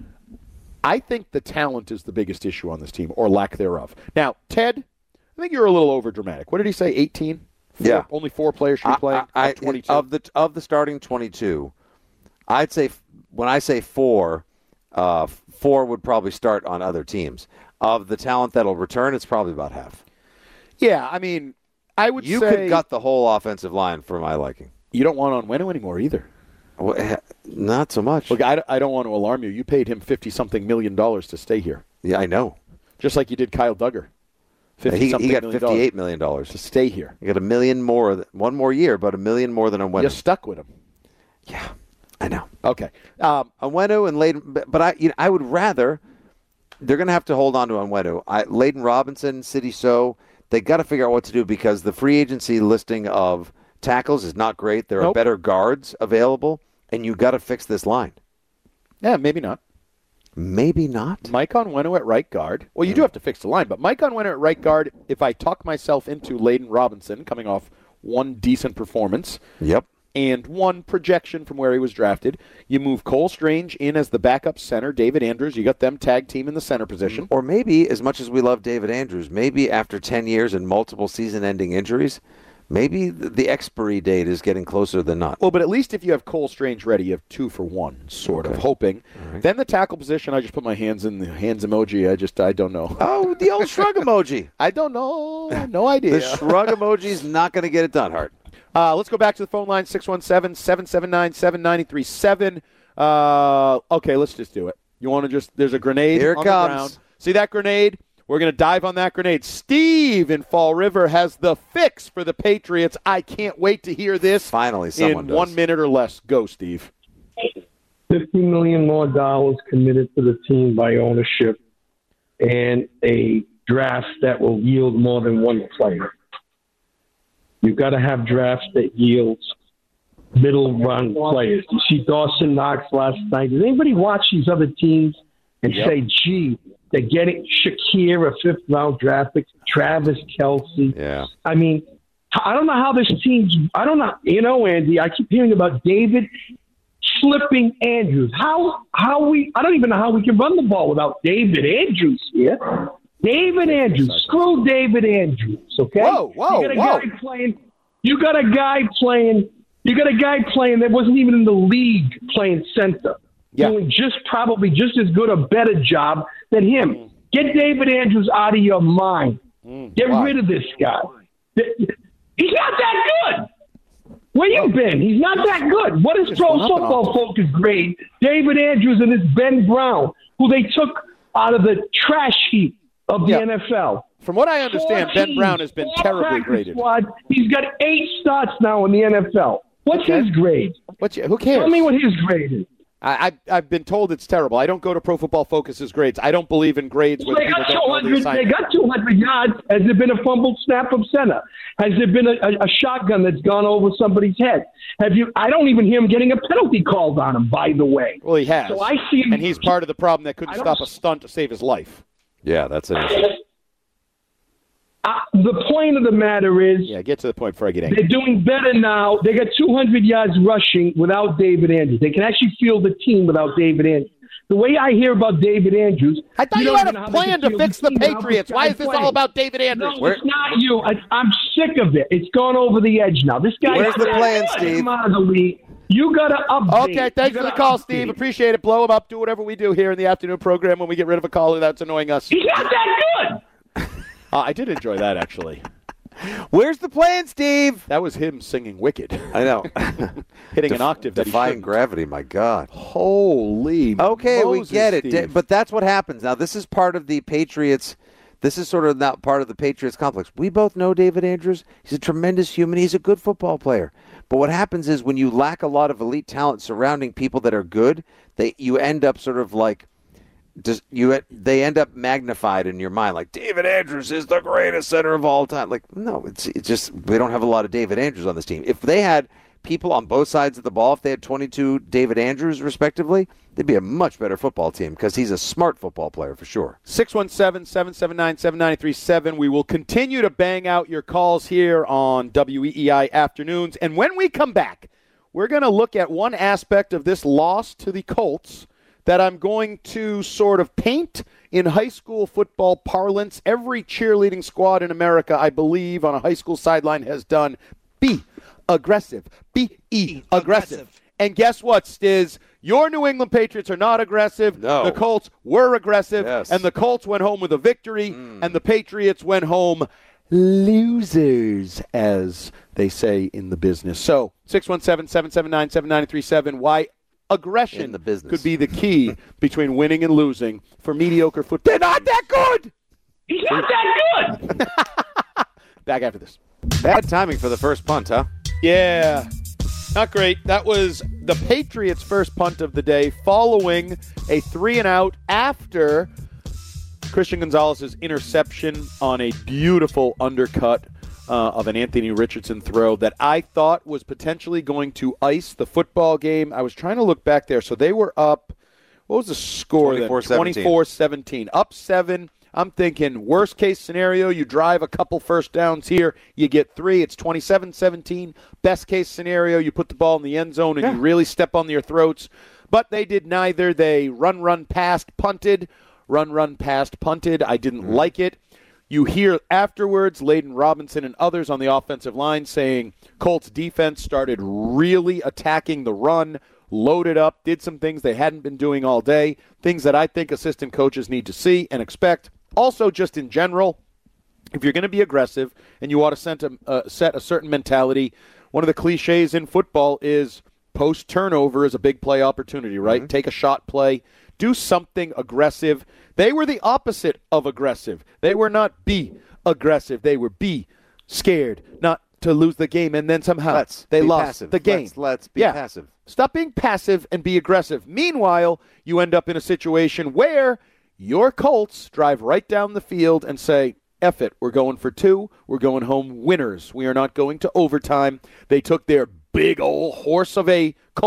I think the talent is the biggest issue on this team, or lack thereof. Now, Ted, I think you're a little over dramatic. What did he say? eighteen? Four, yeah. Only four players should be playing. I, I, twenty-two of the of the starting twenty-two. I'd say when I say four. Uh, four would probably start on other teams. Of the talent that'll return, it's probably about half. Yeah, I mean, I would you say... You could gut the whole offensive line for my liking. You don't want Onwenu anymore either. Well, not so much. Look, I, I don't want to alarm you. You paid him fifty-something million dollars to stay here. Yeah, I know. Just like you did Kyle Duggar. He, he got fifty-eight million dollars. To stay here. He got a million more, one more year, but a million more than Onwenu. You stuck with him. Yeah. I know. Okay. Um, Onwenu and Layden, but, but I, you know, I would rather. They're going to have to hold on to Onwenu. I, Layden Robinson, City So, they got to figure out what to do because the free agency listing of tackles is not great. There nope. are better guards available, and you got to fix this line. Yeah, maybe not. Maybe not. Mike Onwenu at right guard. Well, you mm. do have to fix the line, but Mike Onwenu at right guard. If I talk myself into Layden Robinson coming off one decent performance. Yep. And one projection from where he was drafted. You move Cole Strange in as the backup center. David Andrews, you got them tag team in the center position. Or maybe, as much as we love David Andrews, maybe after ten years and multiple season-ending injuries, maybe the expiry date is getting closer than not. Well, but at least if you have Cole Strange ready, you have two for one, sort okay. of, hoping. Right. Then the tackle position, I just put my hands in the hands emoji. I just, I don't know. Oh, the old shrug emoji. I don't know. No idea. The shrug emoji is not going to get it done, Hart. Uh, let's go back to the phone line, six one seven, seven seven nine, seven nine three seven. Uh, okay, let's just do it. You want to just, there's a grenade Here it on comes. the ground. See that grenade? We're going to dive on that grenade. Steve in Fall River has the fix for the Patriots. I can't wait to hear this. Finally, someone in does. one minute or less. Go, Steve. fifty million dollars more dollars committed to the team by ownership and a draft that will yield more than one player. You've got to have drafts that yields middle-run players. You see Dawson Knox last night. Did anybody watch these other teams and yep. say, gee, They're getting Shakir, a fifth-round draft pick, Travis Kelce. Yeah. I mean, I don't know how this team's – I don't know. You know, Andy, I keep hearing about David slipping Andrews. How how we – I don't even know how we can run the ball without David Andrews here. David Andrews. Screw David Andrews, okay? Whoa, whoa, you got a whoa. guy playing – You got a guy playing – You got a guy playing that wasn't even in the league playing center. Yeah. Doing just probably just as good a better job than him. Mm. Get David Andrews out of your mind. Mm. Get wow. rid of this guy. He's not that good. Where you been? He's not that good. What is Pro Football Focus grade? David Andrews and this Ben Brown, who they took out of the trash heap of the yeah. N F L. From what I understand, Ben Brown has been terribly graded. Squad. He's got eight starts now in the N F L. What's okay. his grade? What's, who cares? Tell me what his grade is. I, I, I've been told it's terrible. I don't go to Pro Football Focus's grades. I don't believe in grades where they people got don't know the assignment. They got two hundred yards. Has there been a fumbled snap from center? Has there been a, a, a shotgun that's gone over somebody's head? Have you? I don't even hear him getting a penalty called on him, by the way. Well, he has. So I see him, and he's part of the problem that couldn't stop a stunt to save his life. Yeah, that's it. Uh, the point of the matter is, yeah, get to the point before I get angry. They're doing better now. They got two hundred yards rushing without David Andrews. They can actually field the team without David Andrews. The way I hear about David Andrews, I thought you, you had a plan to fix the, the Patriots. Why is this playing. all about David Andrews? No, it's not you. I, I'm sick of it. It's gone over the edge now. This guy. Where's the plan, Steve? Come out of the league. You got to update. Okay, thanks for the call, update. Steve. Appreciate it. Blow him up. Do whatever we do here in the afternoon program when we get rid of a caller that's annoying us. He's not that good. uh, I did enjoy that, actually. Where's the plan, Steve? That was him singing Wicked. I know. Hitting Def- an octave that defying gravity, my God. Holy Okay, Moses, we get it. Steve. But that's what happens. Now, this is part of the Patriots. This is sort of not part of the Patriots complex. We both know David Andrews. He's a tremendous human. He's a good football player. But what happens is when you lack a lot of elite talent surrounding people that are good, they you end up sort of like Does you they end up magnified in your mind, like David Andrews is the greatest center of all time. Like, no, it's it's just we don't have a lot of David Andrews on this team. If they had people on both sides of the ball, if they had twenty-two David Andrews respectively, they'd be a much better football team because he's a smart football player for sure. six one seven, seven seven nine, seven nine three seven. We will continue to bang out your calls here on W E E I Afternoons. And when we come back, we're going to look at one aspect of this loss to the Colts that I'm going to sort of paint in high school football parlance. Every cheerleading squad in America, I believe, on a high school sideline has done be aggressive. Be e aggressive. aggressive. And guess what, Stiz? Your New England Patriots are not aggressive. No. The Colts were aggressive. Yes. And the Colts went home with a victory. Mm. And the Patriots went home losers, as they say in the business. So, six one seven, seven seven nine, seven nine three seven. Why aggression in the business could be the key between winning and losing for mediocre football. They're not that good. He's not that good. Back after this. Bad timing for the first punt, huh? Yeah. Not great. That was the Patriots' first punt of the day following a three and out after Christian Gonzalez's interception on a beautiful undercut Uh, of an Anthony Richardson throw that I thought was potentially going to ice the football game. I was trying to look back there. So they were up, what was the score then? twenty-four seventeen. Up seven. I'm thinking worst case scenario, you drive a couple first downs here, you get three. It's twenty-seven seventeen. Best case scenario, you put the ball in the end zone and yeah. you really step on their throats. But they did neither. They run, run, passed, punted. Run, run, passed, punted. I didn't mm-hmm. like it. You hear afterwards Layden Robinson and others on the offensive line saying Colts defense started really attacking the run, loaded up, did some things they hadn't been doing all day, things that I think assistant coaches need to see and expect. Also, just in general, if you're going to be aggressive and you ought to set a, uh, set a certain mentality, one of the cliches in football is post-turnover is a big play opportunity, right? Mm-hmm. Take a shot play. Do something aggressive. They were the opposite of aggressive. They were not be aggressive. They were be scared not to lose the game, and then somehow let's they be lost passive. the game. Let's, let's be yeah. passive. Stop being passive and be aggressive. Meanwhile, you end up in a situation where your Colts drive right down the field and say, F it, we're going for two. We're going home winners. We are not going to overtime. They took their big old horse of a Colt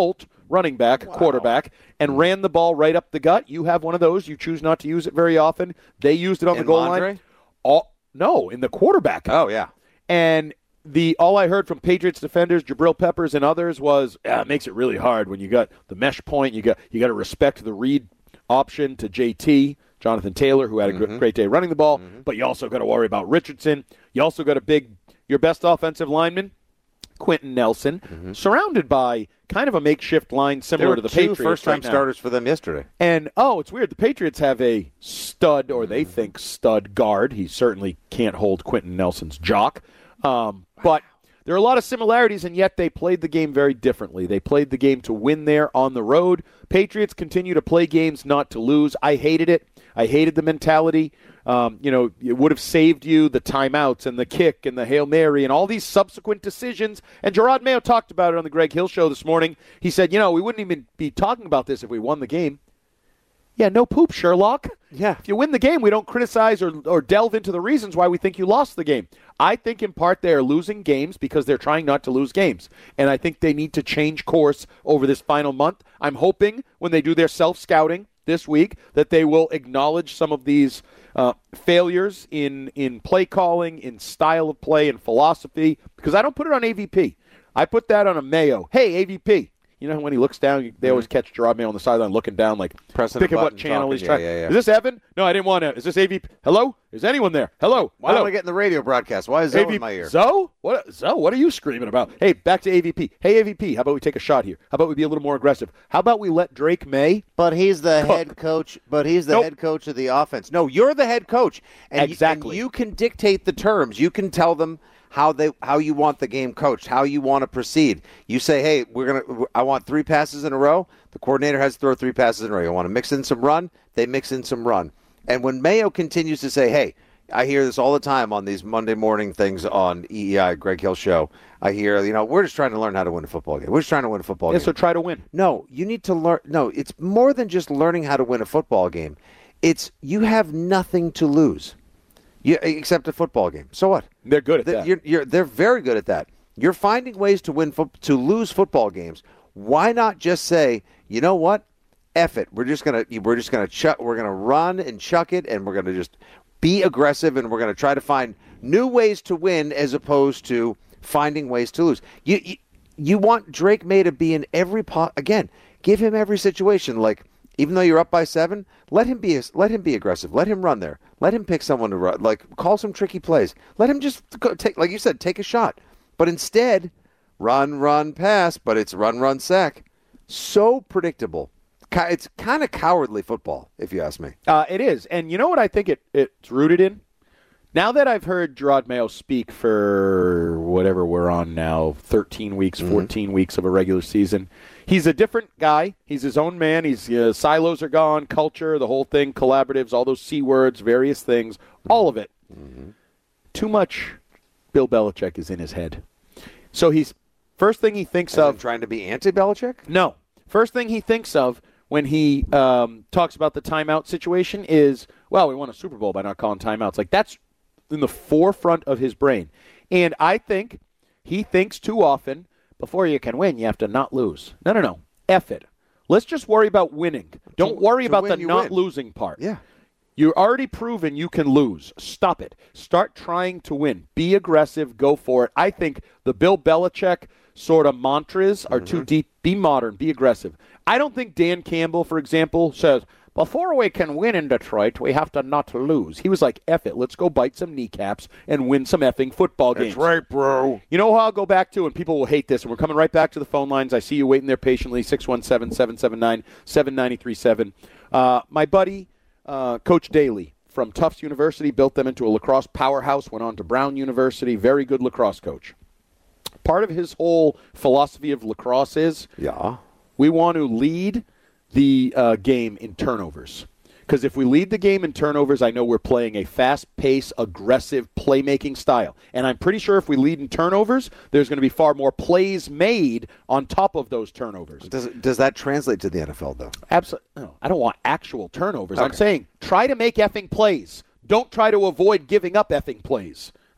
running back, wow. quarterback, and ran the ball right up the gut. You have one of those. You choose not to use it very often. They used it on in the goal Mondre? line. All, no, in the quarterback. Oh, yeah. And the all I heard from Patriots defenders, Jabril Peppers and others, was yeah, it makes it really hard when you got the mesh point. You got you got to respect the read option to J T, Jonathan Taylor, who had a mm-hmm. great day running the ball, mm-hmm. but you also got to worry about Richardson. You also got a big, your best offensive lineman, Quentin Nelson, mm-hmm. surrounded by kind of a makeshift line similar to the Patriots. Patriots. First-time right starters for them yesterday. And, oh, it's weird. The Patriots have a stud, or they think stud, guard. He certainly can't hold Quentin Nelson's jock. Um, but there are a lot of similarities, and yet they played the game very differently. They played the game to win there on the road. Patriots continue to play games not to lose. I hated it. I hated the mentality. Um, you know, it would have saved you the timeouts and the kick and the Hail Mary and all these subsequent decisions. And Gerard Mayo talked about it on the Greg Hill Show this morning. He said, you know, we wouldn't even be talking about this if we won the game. Yeah, no poop, Sherlock. Yeah. If you win the game, we don't criticize or, or delve into the reasons why we think you lost the game. I think in part they are losing games because they're trying not to lose games. And I think they need to change course over this final month. I'm hoping when they do their self-scouting this week that they will acknowledge some of these uh, failures in, in play calling, in style of play, and philosophy, because I don't put it on A V P. I put that on a Mayo. Hey, A V P. You know, when he looks down, they always catch Gerard Mayo on the sideline looking down, like Pressing picking what channel talking. he's trying. Yeah, yeah, yeah. Is this Evan? No, I didn't want to. Is this A V P? Hello? Is anyone there? Hello? Why Hello? am I getting the radio broadcast? Why is Zoe in my ear? Zoe? What, Zoe, what are you screaming about? Hey, back to A V P. Hey, A V P, how about we take a shot here? How about we be a little more aggressive? How about we let Drake May But he's the cook? head coach. But he's the Nope. head coach of the offense. No, you're the head coach. And Exactly. You, and you can dictate the terms. You can tell them how they how you want the game coached, how you want to proceed. You say, hey, we're gonna. I want three passes in a row. The coordinator has to throw three passes in a row. You want to mix in some run? They mix in some run. And when Mayo continues to say, hey, I hear this all the time on these Monday morning things on E E I, Greg Hill Show. I hear, you know, we're just trying to learn how to win a football game. We're just trying to win a football Yeah, game. so try to win. No, you need to learn. No, it's more than just learning how to win a football game. It's you have nothing to lose. You, except a football game. So what? They're good at the, that. You're, you're, they're very good at that. You're finding ways to win fo- to lose football games. Why not just say, you know what? F it. We're just gonna we're just gonna chuck. We're gonna run and chuck it, and we're gonna just be aggressive, and we're gonna try to find new ways to win as opposed to finding ways to lose. You you, you want Drake May to be in every po- again. Give him every situation. Like even though you're up by seven, let him be let him be aggressive. Let him run there. Let him pick someone to run. Like call some tricky plays. Let him just go, take like you said, take a shot. But instead, run, run, pass. But it's run, run, sack. So predictable. It's kind of cowardly football, if you ask me. Uh, it is. And you know what I think it, it's rooted in? Now that I've heard Gerard Mayo speak for whatever we're on now, thirteen weeks, fourteen mm-hmm. weeks of a regular season, he's a different guy. He's his own man. He's uh, silos are gone, culture, the whole thing, collaboratives, all those C words, various things, mm-hmm. all of it. Mm-hmm. Too much Bill Belichick is in his head. So he's first thing he thinks As of. in trying to be anti-Belichick? No. First thing he thinks of when he um, talks about the timeout situation is, well, we won a Super Bowl by not calling timeouts. Like, that's in the forefront of his brain. And I think he thinks too often, before you can win, you have to not lose. No, no, no. F it. Let's just worry about winning. Don't To- worry to about win, the you not win. losing part. Yeah. You're already proven you can lose. Stop it. Start trying to win. Be aggressive. Go for it. I think the Bill Belichick sort of mantras are mm-hmm. too deep. Be modern. Be aggressive. I don't think Dan Campbell, for example, says, before we can win in Detroit, we have to not lose. He was like, F it. Let's go bite some kneecaps and win some effing football games. That's right, bro. You know how I'll go back to, and people will hate this, and we're coming right back to the phone lines. I see you waiting there patiently, six one seven, seven seven nine, seven nine three seven. Uh, my buddy, uh, Coach Daly from Tufts University, built them into a lacrosse powerhouse, went on to Brown University, very good lacrosse coach. Part of his whole philosophy of lacrosse is yeah. we want to lead the uh, game in turnovers. Because if we lead the game in turnovers, I know we're playing a fast-paced, aggressive, playmaking style. And I'm pretty sure if we lead in turnovers, there's going to be far more plays made on top of those turnovers. Does does that translate to the N F L, though? Absolutely. No, I don't want actual turnovers. Okay. I'm saying try to make effing plays. Don't try to avoid giving up effing plays.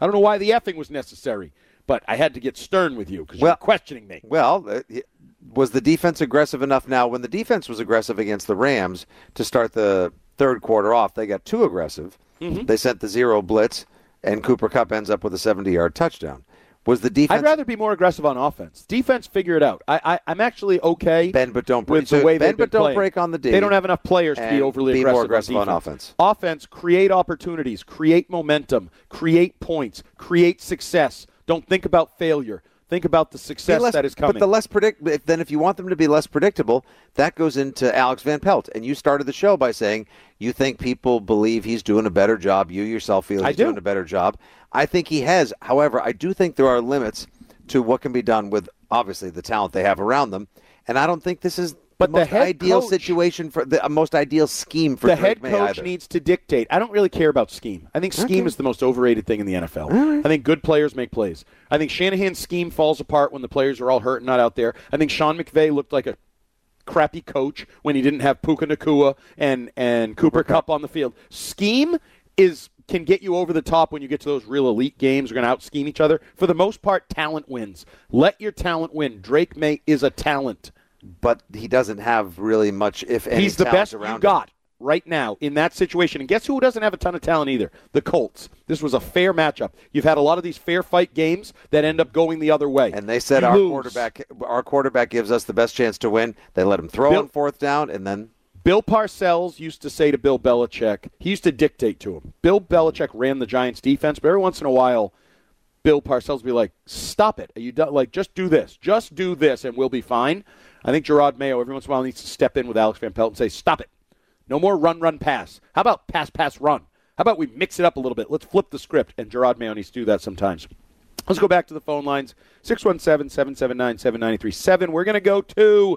I don't know why the effing was necessary, but I had to get stern with you because well, you're questioning me. Well, uh, was the defense aggressive enough now? When the defense was aggressive against the Rams to start the third quarter off, they got too aggressive. Mm-hmm. They sent the zero blitz, and Cooper Kupp ends up with a seventy-yard touchdown. Was the defense? I'd rather be more aggressive on offense. Defense, figure it out. I, I, I'm actually okay. Bend but don't break. With the way bend but don't playing. break on the D. They don't have enough players to be overly be aggressive, more aggressive on, on offense. Offense, create opportunities, create momentum, create points, create success. Don't think about failure. Think about the success less, that is coming. But the less predict. Then, if you want them to be less predictable, that goes into Alex Van Pelt. And you started the show by saying you think people believe he's doing a better job. You yourself feel he's I do. doing a better job. I think he has. However, I do think there are limits to what can be done with obviously the talent they have around them. And I don't think this is but the most the head ideal coach, situation for the uh, most ideal scheme for the Drake head May coach either. needs to dictate. I don't really care about scheme. I think scheme okay. is the most overrated thing in the N F L. Right. I think good players make plays. I think Shanahan's scheme falls apart when the players are all hurt and not out there. I think Sean McVay looked like a crappy coach when he didn't have Puka Nacua and and Cooper, Cooper Kupp on the field. Scheme is can get you over the top when you get to those real elite games. We're going to out-scheme each other. For the most part, talent wins. Let your talent win. Drake May is a talent. But he doesn't have really much, if any, He's the best around you him. got right now in that situation. And guess who doesn't have a ton of talent either? The Colts. This was a fair matchup. You've had a lot of these fair fight games that end up going the other way. And they said you our lose. quarterback our quarterback gives us the best chance to win. They let him throw Bill, on fourth down, and then... Bill Parcells used to say to Bill Belichick, he used to dictate to him. Bill Belichick ran the Giants' defense, but every once in a while, Bill Parcells would be like, stop it. Are you done? Like, just do this. Just do this, and we'll be fine. I think Gerard Mayo every once in a while needs to step in with Alex Van Pelt and say, stop it. No more run, run, pass. How about pass, pass, run? How about we mix it up a little bit? Let's flip the script, and Gerard Mayo needs to do that sometimes. Let's go back to the phone lines, six one seven, seven seven nine, seven nine three seven. We're going to go to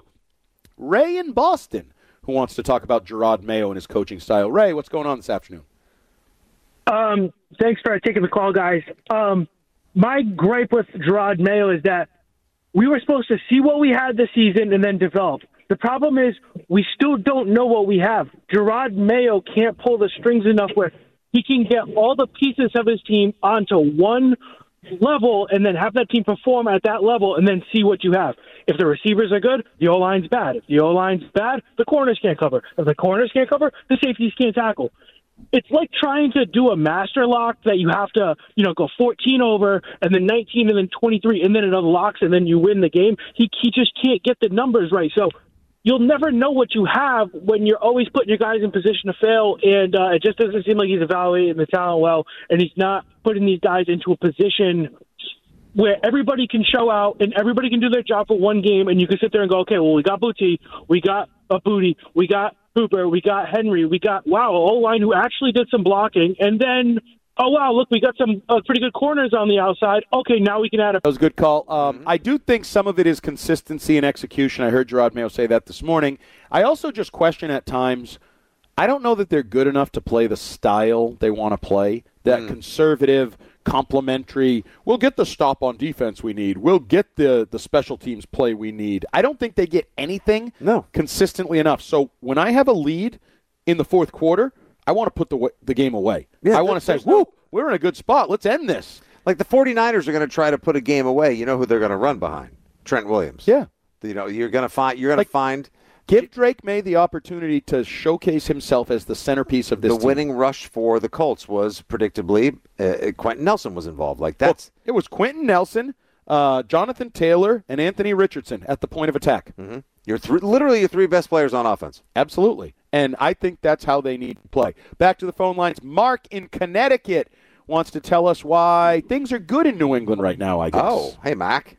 Ray in Boston, who wants to talk about Gerard Mayo and his coaching style. Ray, what's going on this afternoon? Um, thanks for taking the call, guys. Um, my gripe with Gerard Mayo is that we were supposed to see what we had this season and then develop. The problem is we still don't know what we have. Gerard Mayo can't pull the strings enough where he can get all the pieces of his team onto one level and then have that team perform at that level and then see what you have. If the receivers are good, the O-line's bad. If the O-line's bad, the corners can't cover. If the corners can't cover, the safeties can't tackle. It's like trying to do a master lock that you have to, you know, go fourteen over and then nineteen and then twenty-three and then it unlocks and then you win the game. He, he just can't get the numbers right. So you'll never know what you have when you're always putting your guys in position to fail, and uh, it just doesn't seem like he's evaluating the talent well, and he's not putting these guys into a position where everybody can show out and everybody can do their job for one game, and you can sit there and go, okay, well, we got Booty, we got a Booty, we got Hooper, we got Henry, we got, wow, a O-line who actually did some blocking, and then, oh, wow, look, we got some uh, pretty good corners on the outside. Okay, now we can add a... That was a good call. Um, I do think some of it is consistency and execution. I heard Gerard Mayo say that this morning. I also just question at times, I don't know that they're good enough to play the style they want to play, that mm. conservative, complementary, we'll get the stop on defense we need, we'll get the, the special teams play we need. I don't think they get anything no. consistently enough. So when I have a lead in the fourth quarter, I want to put the the game away. Yeah, I want to say, whoo, no, we're in a good spot. Let's end this. Like the 49ers are going to try to put a game away. You know who they're going to run behind? Trent Williams. Yeah. You know, you're going to find you're going like, to find give Drake May the opportunity to showcase himself as the centerpiece of this the team. winning rush for the Colts was predictably uh, Quentin Nelson was involved. Like that's well, it was Quentin Nelson, uh, Jonathan Taylor, and Anthony Richardson at the point of attack. Mm-hmm. You're th- literally your three best players on offense. Absolutely. And I think that's how they need to play. Back to the phone lines. Mark in Connecticut wants to tell us why things are good in New England right now, I guess. Oh, hey, Mac.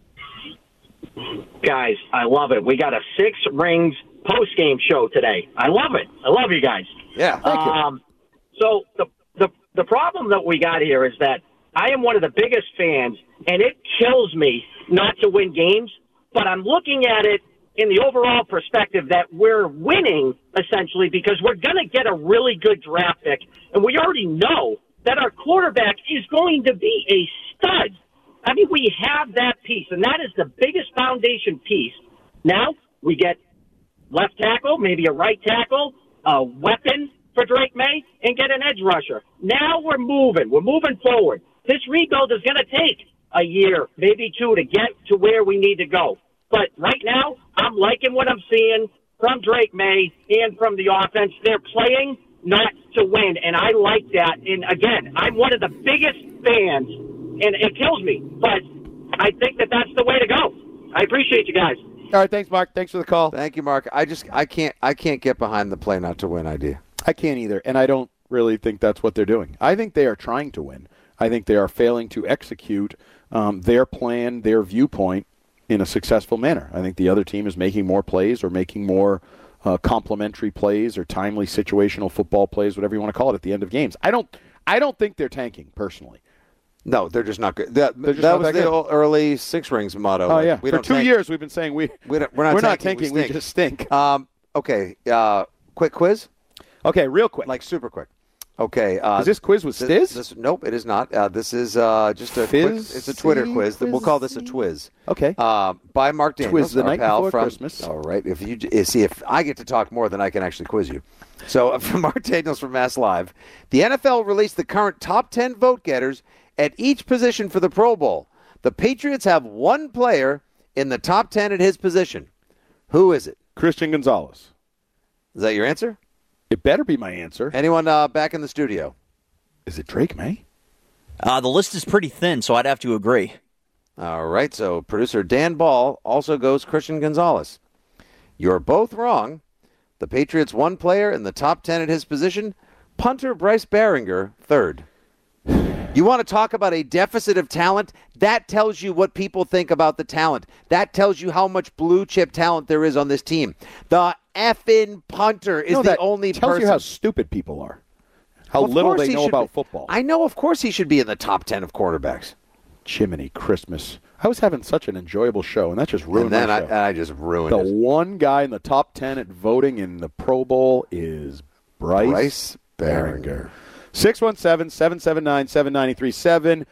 Guys, I love it. We got a Six Rings post-game show today. I love it. I love you guys. Yeah, thank um, you. So the, the, the problem that we got here is that I am one of the biggest fans, and it kills me not to win games, but I'm looking at it in the overall perspective that we're winning, essentially, because we're going to get a really good draft pick, and we already know that our quarterback is going to be a stud. I mean, we have that piece, and that is the biggest foundation piece. Now we get left tackle, maybe a right tackle, a weapon for Drake May, and get an edge rusher. Now we're moving. We're moving forward. This rebuild is going to take a year, maybe two, to get to where we need to go. But right now, I'm liking what I'm seeing from Drake May and from the offense. They're playing not to win, and I like that. And, again, I'm one of the biggest fans, and it kills me. But I think that that's the way to go. I appreciate you guys. All right, thanks, Mark. Thanks for the call. Thank you, Mark. I just I can't I can't get behind the play not to win idea. I can't either, and I don't really think that's what they're doing. I think they are trying to win. I think they are failing to execute um, their plan, their viewpoint in a successful manner. I think the other team is making more plays or making more uh, complementary plays or timely situational football plays, whatever you want to call it, at the end of games. I don't I don't think they're tanking, personally. No, they're just not good. That, just that not was that the good. early Six Rings motto. Oh, like, yeah. we For don't two tank. years we've been saying we, we don't, we're not we're tanking, not tanking, we we, stink. just stink. Um, okay, uh, quick quiz? Okay, real quick. Like super quick. Okay. Uh, is this quiz with Stiz? This, this, nope, it is not. Uh, this is uh, just a quick, it's a Twitter quiz. We'll call this a Twiz. Okay. Uh, by Mark Daniels, Twiz the our night pal before from, Christmas. All right. If you see, if I get to talk more, then I can actually quiz you. So uh, from Mark Daniels from Mass Live, the N F L released the current top ten vote getters at each position for the Pro Bowl. The Patriots have one player in the top ten at his position. Who is it? Christian Gonzalez. Is that your answer? It better be my answer. Anyone uh, back in the studio? Is it Drake May? Uh, the list is pretty thin, so I'd have to agree. All right, so producer Dan Ball also goes Christian Gonzalez. You're both wrong. The Patriots' one player in the top ten at his position, punter Bryce Baringer, third. You want to talk about a deficit of talent? That tells you what people think about the talent. That tells you how much blue-chip talent there is on this team. The effing punter is no, the that only tells person. you how stupid people are. How Well, of little course they he know should about be. football. I know, of course he should be in the top ten of quarterbacks. Jiminy Christmas. I was having such an enjoyable show, and that just ruined And then my I, show. I just ruined the it. one guy in the top ten at voting in the Pro Bowl is Bryce, Bryce Baringer. Baringer. six one seven, seven seven nine, seven nine three seven.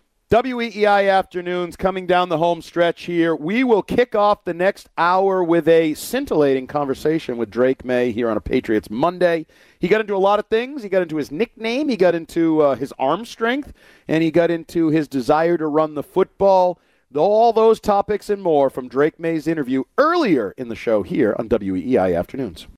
W E E I Afternoons coming down the home stretch here. We will kick off the next hour with a scintillating conversation with Drake May here on a Patriots Monday. He got into a lot of things. He got into his nickname. He got into uh, his arm strength. And he got into his desire to run the football. All those topics and more from Drake May's interview earlier in the show here on W E E I Afternoons.